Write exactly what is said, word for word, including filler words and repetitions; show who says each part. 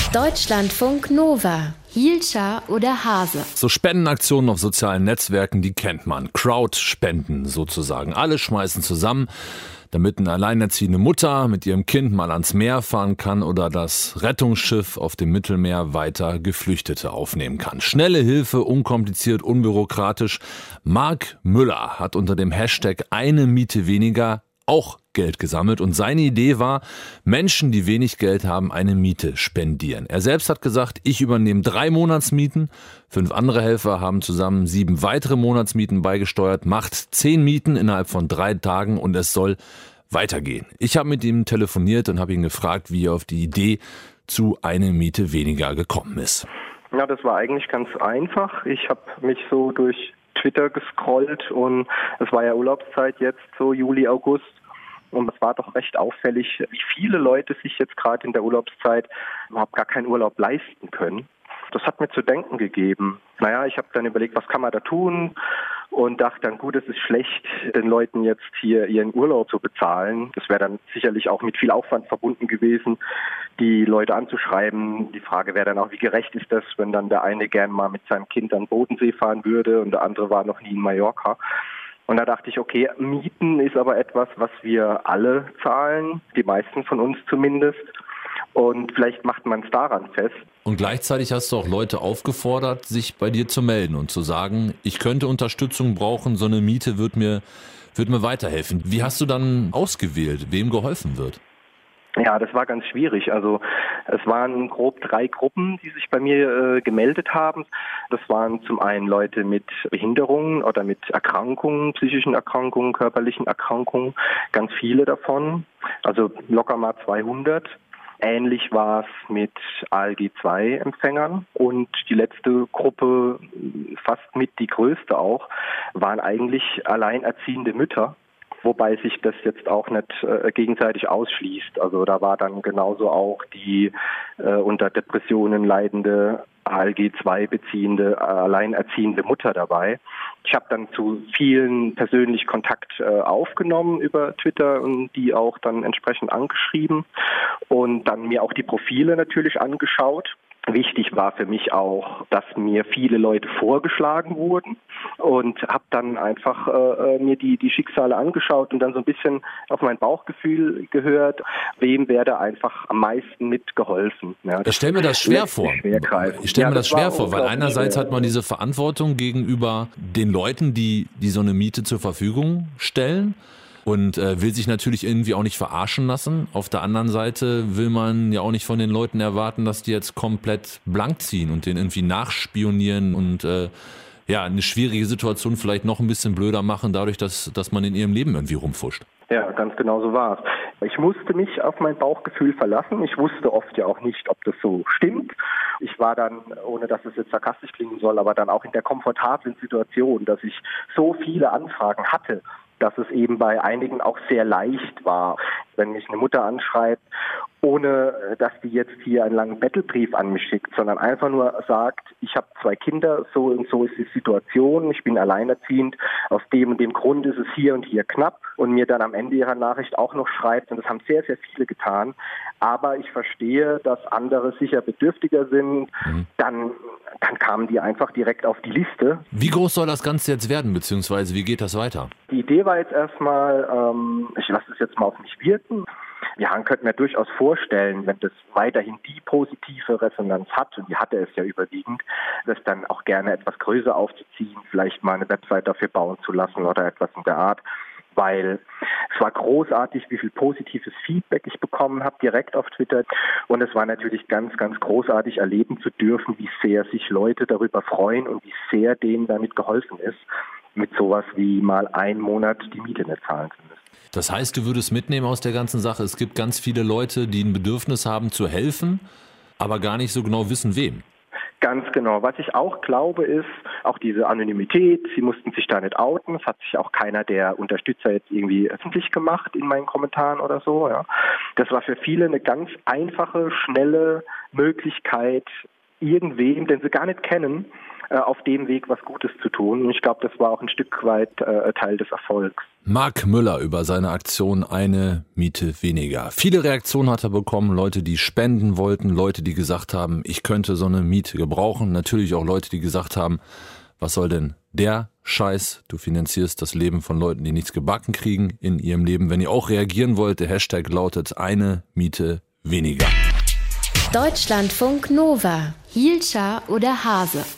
Speaker 1: Deutschlandfunk Nova. Hielscher oder Hase.
Speaker 2: So Spendenaktionen auf sozialen Netzwerken, die kennt man. Crowdspenden sozusagen. Alle schmeißen zusammen, damit eine alleinerziehende Mutter mit ihrem Kind mal ans Meer fahren kann oder das Rettungsschiff auf dem Mittelmeer weiter Geflüchtete aufnehmen kann. Schnelle Hilfe, unkompliziert, unbürokratisch. Marc Müller hat unter dem Hashtag eine Miete weniger auch Geld gesammelt und seine Idee war, Menschen, die wenig Geld haben, eine Miete spendieren. Er selbst hat gesagt, ich übernehme drei Monatsmieten, fünf andere Helfer haben zusammen sieben weitere Monatsmieten beigesteuert, macht zehn Mieten innerhalb von drei Tagen und es soll weitergehen. Ich habe mit ihm telefoniert und habe ihn gefragt, wie er auf die Idee zu einer Miete weniger gekommen ist.
Speaker 3: Ja, das war eigentlich ganz einfach. Ich habe mich so durch Twitter gescrollt und es war ja Urlaubszeit jetzt, so Juli, August. Und es war doch recht auffällig, wie viele Leute sich jetzt gerade in der Urlaubszeit überhaupt gar keinen Urlaub leisten können. Das hat mir zu denken gegeben. Naja, ich habe dann überlegt, was kann man da tun? Und dachte dann, gut, es ist schlecht, den Leuten jetzt hier ihren Urlaub zu bezahlen. Das wäre dann sicherlich auch mit viel Aufwand verbunden gewesen, die Leute anzuschreiben. Die Frage wäre dann auch, wie gerecht ist das, wenn dann der eine gern mal mit seinem Kind an den Bodensee fahren würde und der andere war noch nie in Mallorca. Und da dachte ich, okay, Mieten ist aber etwas, was wir alle zahlen, die meisten von uns zumindest. Und vielleicht macht man es daran fest.
Speaker 2: Und gleichzeitig hast du auch Leute aufgefordert, sich bei dir zu melden und zu sagen, ich könnte Unterstützung brauchen, so eine Miete wird mir, wird mir weiterhelfen. Wie hast du dann ausgewählt, wem geholfen wird?
Speaker 3: Ja, das war ganz schwierig. Also es waren grob drei Gruppen, die sich bei mir äh, gemeldet haben. Das waren zum einen Leute mit Behinderungen oder mit Erkrankungen, psychischen Erkrankungen, körperlichen Erkrankungen, ganz viele davon, also locker mal zweihundert. Ähnlich war es mit A L G zwei Empfängern und die letzte Gruppe, fast mit die größte auch, waren eigentlich alleinerziehende Mütter. Wobei sich das jetzt auch nicht äh, gegenseitig ausschließt. Also da war dann genauso auch die äh, unter Depressionen leidende A L G zwei beziehende, äh, alleinerziehende Mutter dabei. Ich habe dann zu vielen persönlich Kontakt äh, aufgenommen über Twitter und die auch dann entsprechend angeschrieben und dann mir auch die Profile natürlich angeschaut. Wichtig war für mich auch, dass mir viele Leute vorgeschlagen wurden und habe dann einfach äh, mir die, die Schicksale angeschaut und dann so ein bisschen auf mein Bauchgefühl gehört, wem werde einfach am meisten mitgeholfen. Ja,
Speaker 2: ich stelle mir das schwer vor. Ich stelle mir das schwer vor, weil einerseits hat man diese Verantwortung gegenüber den Leuten, die, die so eine Miete zur Verfügung stellen. Und äh, will sich natürlich irgendwie auch nicht verarschen lassen. Auf der anderen Seite will man ja auch nicht von den Leuten erwarten, dass die jetzt komplett blank ziehen und den irgendwie nachspionieren und äh, ja eine schwierige Situation vielleicht noch ein bisschen blöder machen, dadurch, dass, dass man in ihrem Leben irgendwie rumfuscht.
Speaker 3: Ja, ganz genau so war es. Ich musste mich auf mein Bauchgefühl verlassen. Ich wusste oft ja auch nicht, ob das so stimmt. Ich war dann, ohne dass es jetzt sarkastisch klingen soll, aber dann auch in der komfortablen Situation, dass ich so viele Anfragen hatte, dass es eben bei einigen auch sehr leicht war, wenn mich eine Mutter anschreibt, ohne dass die jetzt hier einen langen Bettelbrief an mich schickt, sondern einfach nur sagt, ich habe zwei Kinder, so und so ist die Situation, ich bin alleinerziehend, aus dem und dem Grund ist es hier und hier knapp und mir dann am Ende ihrer Nachricht auch noch schreibt, und das haben sehr, sehr viele getan, aber ich verstehe, dass andere sicher bedürftiger sind, mhm. dann, dann kamen die einfach direkt auf die Liste.
Speaker 2: Wie groß soll das Ganze jetzt werden, beziehungsweise wie geht das weiter?
Speaker 3: Die Idee war jetzt erstmal, ähm, ich lasse es jetzt mal auf mich wirken. Ja, man könnte mir durchaus vorstellen, wenn das weiterhin die positive Resonanz hat, und die hatte es ja überwiegend, das dann auch gerne etwas größer aufzuziehen, vielleicht mal eine Website dafür bauen zu lassen oder etwas in der Art. Weil es war großartig, wie viel positives Feedback ich bekommen habe, direkt auf Twitter. Und es war natürlich ganz, ganz großartig, erleben zu dürfen, wie sehr sich Leute darüber freuen und wie sehr denen damit geholfen ist, mit sowas wie mal einen Monat die Miete nicht zahlen zu müssen.
Speaker 2: Das heißt, du würdest mitnehmen aus der ganzen Sache, es gibt ganz viele Leute, die ein Bedürfnis haben zu helfen, aber gar nicht so genau wissen, wem.
Speaker 3: Ganz genau. Was ich auch glaube, ist auch diese Anonymität. Sie mussten sich da nicht outen. Es hat sich auch keiner der Unterstützer jetzt irgendwie öffentlich gemacht in meinen Kommentaren oder so. Ja. Das war für viele eine ganz einfache, schnelle Möglichkeit, irgendwem, den sie gar nicht kennen, auf dem Weg was Gutes zu tun. Und ich glaube, das war auch ein Stück weit äh, Teil des Erfolgs.
Speaker 2: Marc Müller über seine Aktion Eine Miete weniger. Viele Reaktionen hat er bekommen, Leute, die spenden wollten, Leute, die gesagt haben, ich könnte so eine Miete gebrauchen. Natürlich auch Leute, die gesagt haben, was soll denn der Scheiß? Du finanzierst das Leben von Leuten, die nichts gebacken kriegen in ihrem Leben. Wenn ihr auch reagieren wollt, der Hashtag lautet Eine Miete weniger.
Speaker 1: Deutschlandfunk Nova. Hielscher oder Hase?